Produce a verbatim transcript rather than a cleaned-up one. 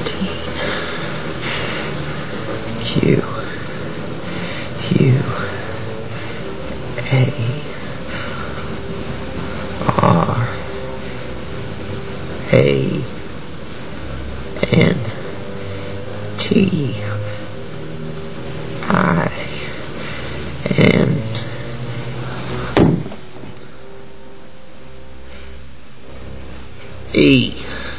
Q U A R A N T I N E